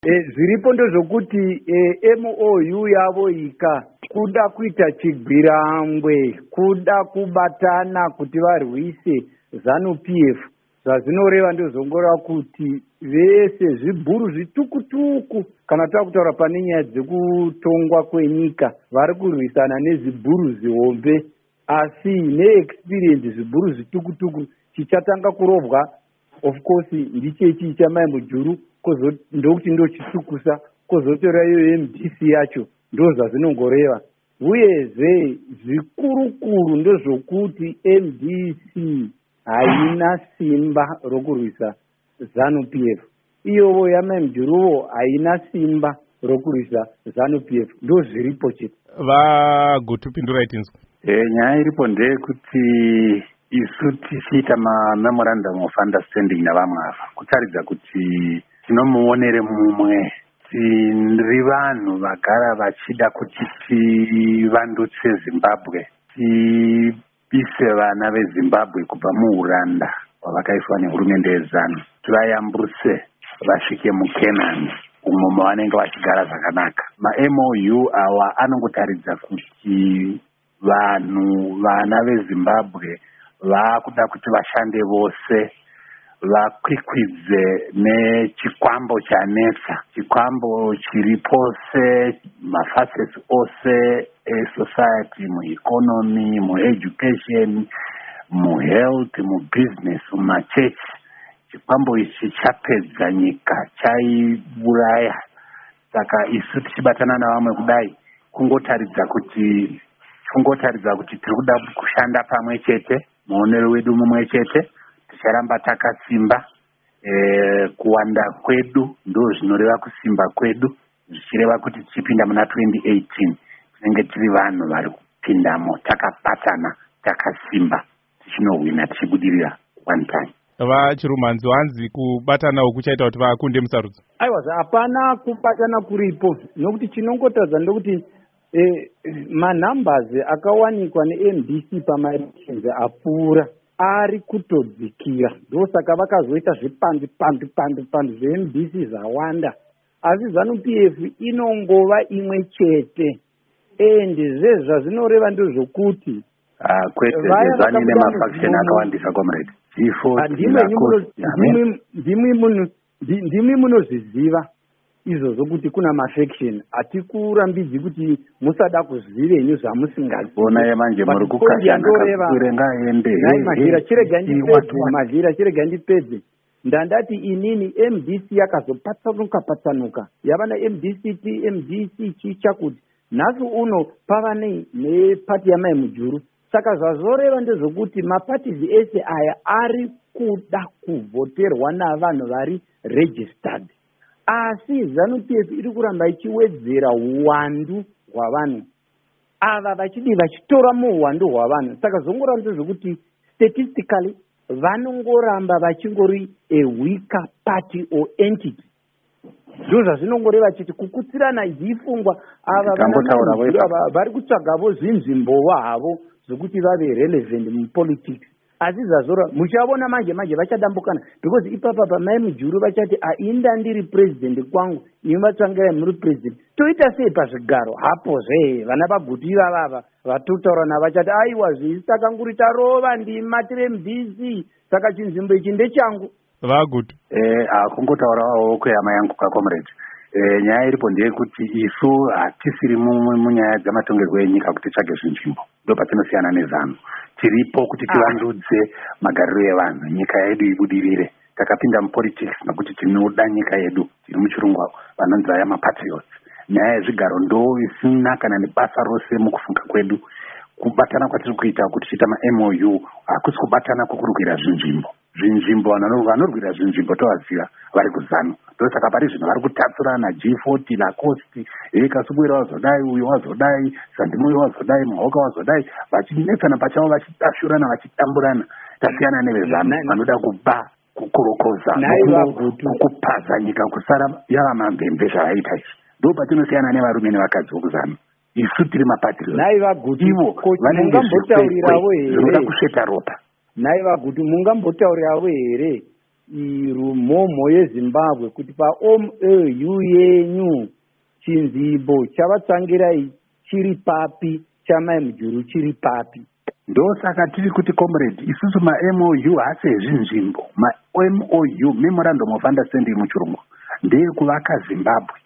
Zviripo ndezvokuti MOU yavo ika kuda kuita chigwirangwe, kuda kubatana kuti varwise ZANU-PF. Zvazvinoreva ndozvongoreva kuti vese zvibhuru zvitukutuku, kana takutaura pane nyaya dzekutongwa kwenyika, vari kurwisana nezvibhuru zihombe, asi neexperience zvibhuru zvitukutuku chichatanga kurovwa of course ndichechi chamai mujuru, ndokuti ndochisukusa kozotora iyo MDC yacho, ndo zvazvinongoreva. Uyezve zvikurukuru ndozvokuti MDC haina simba rokurwisa ZANU-PF. Iyovo yamai mujuruvo haina simba rokurwisa ZANU-PF. Ndo zviripo chete. Vagutupindura itinzwa. Nyaya iripo ndeyekuti isu tichiita memorandum of understanding navamwe ava, kutaridza kuti tinomuonere mumwe, tiri vanhu vagara vachida kuti tivandutse Zimbabwe, tiise vana veZimbabwe kubva muuranda hwavakaiswa nehurumende yeZANU, tivayambuse vasvike muKenani umwe mavanenge vachigara zvakanaka. MaMOU awa anongotaridza kuti vanhu vana veZimbabwe vakuda kuti vashande vose, vakwikwidze nechikwambo chanetsa, chikwambo chiri pose, mafacets ose esociety, mueconomy, mueducation, muhealth, mubusiness, mumachechi. Chikwambo ichi chapedza nyika, chaiuraya. Saka isu tichibatana navamwe kudai, kungotaridza kuti tiri kuda kushanda pamwe chete, muonero wedu mumwe chete, ticharamba takasimba. Kuwanda kwedu ndo zvinoreva kusimba kwedu, zvichireva kuti tichipinda muna 2018 tinenge tiri vanhu vari kupindamo takabatana, takasimba, tichinohwina, tichibudirira one time. Vachirumanzi wanzi kubatana kuchaita kuti vakunde musarudzo. Aiwa, hapana kubatana kuripo, nokuti chinongotadza ndokuti manumbers akawanikwa neMDC pamaelections apfuura ari kutodzikira, ndosaka vakazoita zvipandu zveMDC zvawanda, asi ZANU-PF inongova imwe chete. Ende zvezvazvinoreva ndozvokuti kwete ZANU ine mafaction akawandisa comrade. Ndimi munozviziva izvozvo kuti kuna mafaction. Hatikurambidzi kuti musada kuziva henyu zvamusingazivi. Bona yamanje muri kukashana kurenga ende. Mavhira chirega ndipedze. Ndandati inini MDC yakazopatsanuka yava na MDC chicha kuti nhasi uno pava nepati yamai mujuru. Saka zvazoreva ndezvokuti mapatizi ese aya ari kuda kuvhoterwa navanhu vari registered. Asi ZANU-PF iri kuramba ichiwedzera uwandu hwavanhu ava vachitora muhwandu hwavanhu. Saka zvongoreva ndezvokuti statistically vanongoramba vachingori a weaker party or entity. Ndo zvazvinongoreva chiti kukutsirana dzifungwa ava vari kutsvagavo zvinzvimbova havo zvokuti vave relevant mupolitics. Asi zvazora muchavona manje vachadambukana, because ipapa pamai mujuru vachati ainda ndiri president kwangu, imi vatsvangai muri president. Toita sei pazvigaro hapo zve vana vagutiva vava vatotaura na vachati aiwa zvisi takanguri tarova ndimatire MDC, saka chinzvimbo ichi ndechangu. Vagutu kungotaurawo kwehama yangu comrade. Nyaya iripo ndeyekuti isu hatisiri munyaya dzamatongerwo enyika kuti tsvage zvinzvimbo, ndo patinosiyana neZANU. Tiripo kuti tivandudze magariro evanhu, nyika yedu ibudirire. Takapinda mupolitics nokuti tinoda nyika yedu, tiri muchirungu vanonzi aya mapatriots. Nyaya yezvigaro ndo isina kana nebasa rose mukufunga kwedu. Kubatana kwatiri kuita kuti tiita maMOU hakusi kubatana kwokurwira zvinzvimbo. Vanorwira zvinzvimbo tovaziva vari kuZANU. Ndosaka pari zvino vari kutatsurana G40, Lacoste, Kasubwira wazodai, uyu wazodai, Sandimuyo wazodai, Muhoka wazodai, vachinetsana pachavo vachitashurana, vachidamburana. Tasiyana neveZANU vanoda kuba, kukorokoza, kupaza nyika kusara yava mamvemve zvavaita izvi. Ndo patinosiyana nevarume nevakadzi vokuZANU. Isu tiri mapatrioti. Ivo vanenge zvinoda kusveta ropa. Nai vaguti mungambotaurirawo here irumhomho yezimbabwe kuti paMOU yenyu chinzvimbo chavatsangirai chiri papi chamai mujuru chiri papi. Ndosaka tiri kuti comrade isusu maMOU hasi ezvinzvimbo. MaMOU, Memorandum of Understanding muchirungu, ndeye kuvaka Zimbabwe.